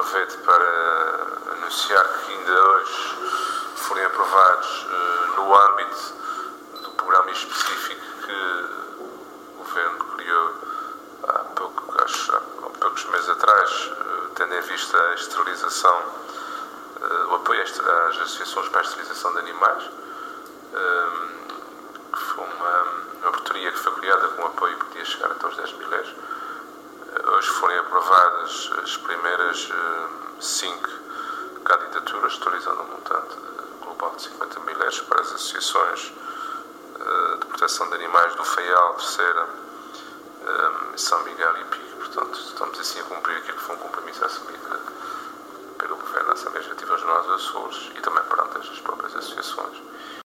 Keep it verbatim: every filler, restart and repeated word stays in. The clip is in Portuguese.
aproveito para anunciar que ainda hoje forem aprovados no âmbito do programa específico que o Governo criou há, pouco, acho, há poucos meses atrás, tendo em vista a esterilização, o apoio às associações para a esterilização de animais, que foi uma, uma portaria que foi criada com apoio que podia chegar até aos dez mil euros. Hoje forem aprovadas as primeiras cinco candidaturas, totalizando um montante global de cinquenta mil euros para as associações de proteção de animais do Faial, Terceira, São Miguel e Pico. Portanto, estamos assim a cumprir aquilo que foi um compromisso assumido pelo Governo na Assembleia Legislativa Regional dos Açores e também perante as próprias associações.